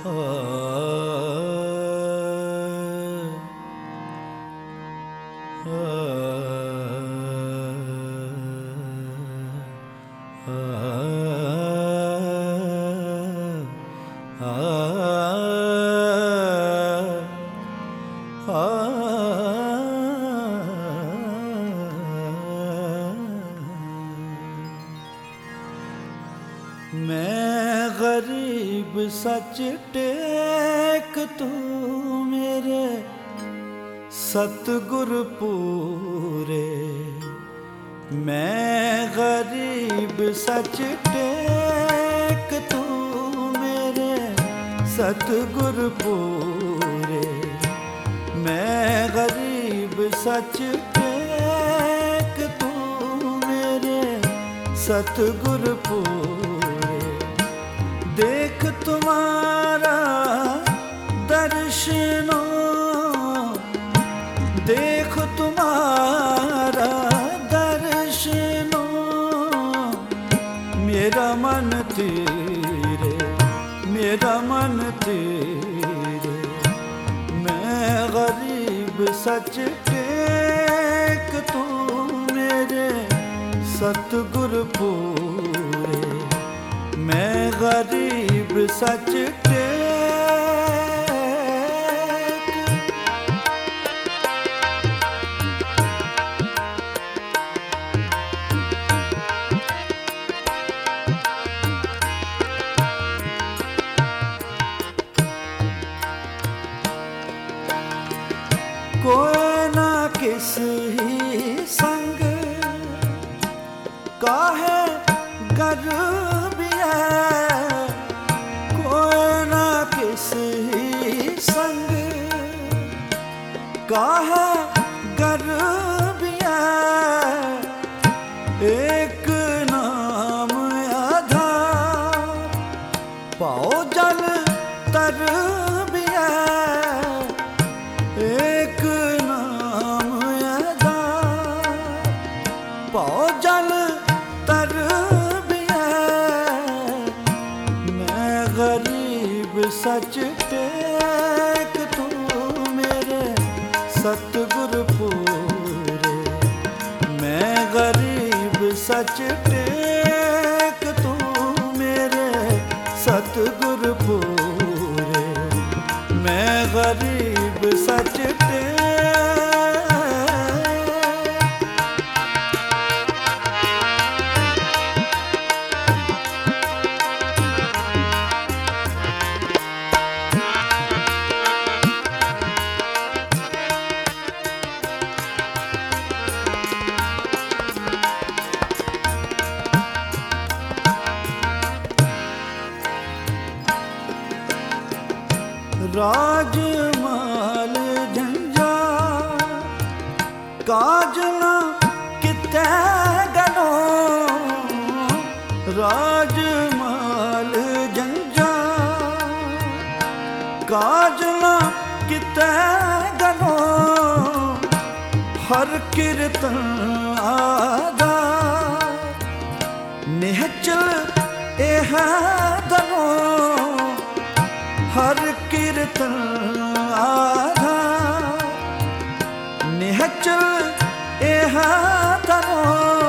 मैं गरीब सच टेक तू मेरे सतगुर पूरे। मैं गरीब सच टेक तू मेरे सतगुर पूरे। मैं गरीब सच टेक तू मेरे सतगुर पूरे। देख तुम्हारा दर्शनो, देख तुम्हारा दर्शनो, मेरा मन तेरे, मेरा मन तेरे। मैं गरीब सच टेक तू मेरे सतगुर पूरे। मैं गरीब सच टेक। कोई ना किस ही संग काहे गर्बिया, कोई ना किस ही संग काहे गर्बिया। एक नाम आधार पाओ जल तरबिया। एक नाम आधार पाओ जल तरबिया। मैं गरीब सच टेक तू मेरे सतगुर पूरे। मैं गरीब सच टेक तू मेरे सतगुर पूरे। मैं गरीब सच टेक। राजमाल झंझा काज न कितै गनो। राजमाल झंझा काज न कितै गनो। हर कीर्तन आधार निहचल एह दनो। हर कीर्तन आधार निहचल एह दनो।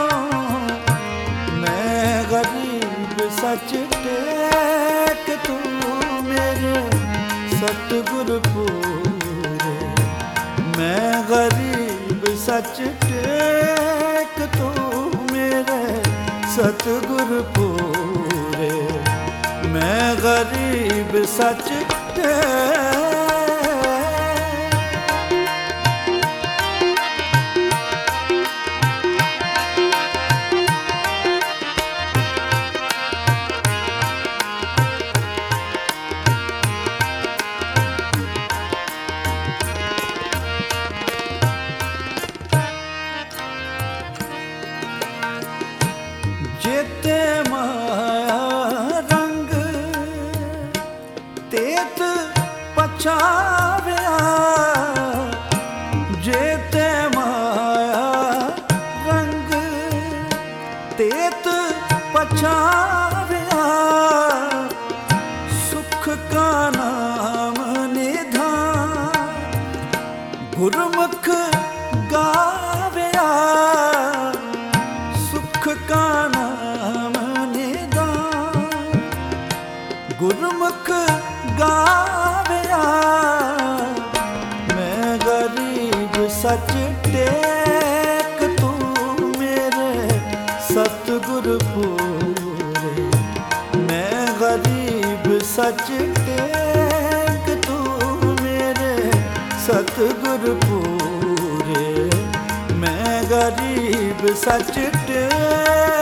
मैं गरीब सच टेक तू मेरे सतगुर पूरे। मैं गरीब सच टेक तू मेरे सतगुर पूरे। मैं गरीब सच टेक। जेते माया रंग तेत पछाव्या। जेते माया रंग तेत पछाव्या। सुख का नाम निधान, गुरमुख गावया सुख का नाम निधान, गुरमुख गावया मैं गरीब सच टेक तू मेरे सतगुर पूरे, मैं गरीब सच टेक तू मेरे सतगुर पूरे, मैं गरीब सच टेक।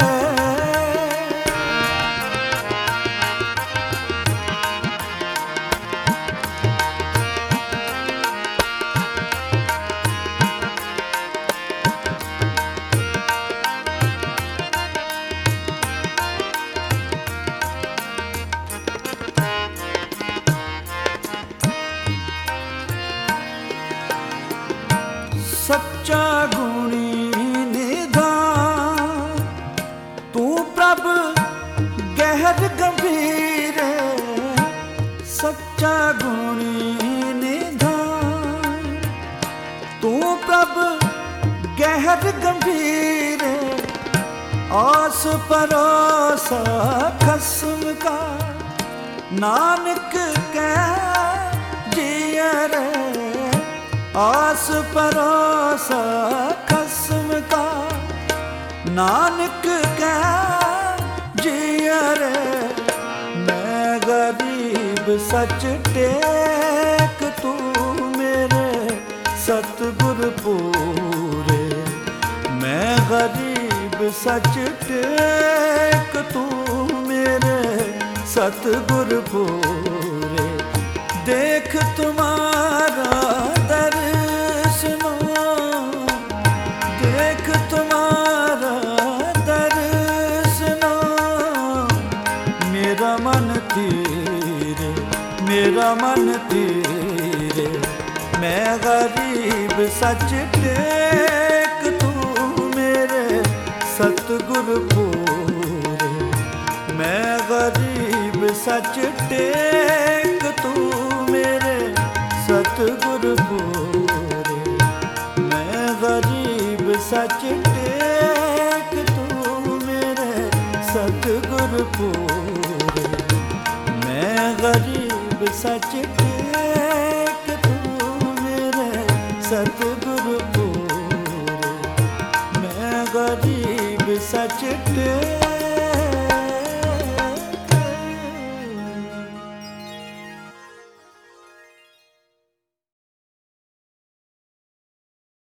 सच्चा गुणी निधान, तू प्रभ गहर गंभीर, सच्चा गुणी निधान, तू प्रभ गहर गंभीर, आस परोसा खस्म का नानक कह जियर, आस परोसा खस्म का नानक कह जियर, मैं गरीब सच टेक तू मेरे सतगुर पूरे, मैं गरीब सच टेक तू मेरे सतगुर पूरे, देख तुम्हारा देख तुम्हारा दर्शन, मेरा मन तेरे, मेरा मन तेरे, मैं गरीब सच टेक तू मेरे सतगुर पूरे, मैं गरीब सच टेक तू मेरे सतगुर पूरे, मैं गरीब सच टेक तू मेरे सतगुर पूरे, मैं गरीब सच टेक तू मेरे सतगुर पूरे, मैं गरीब सच टेक।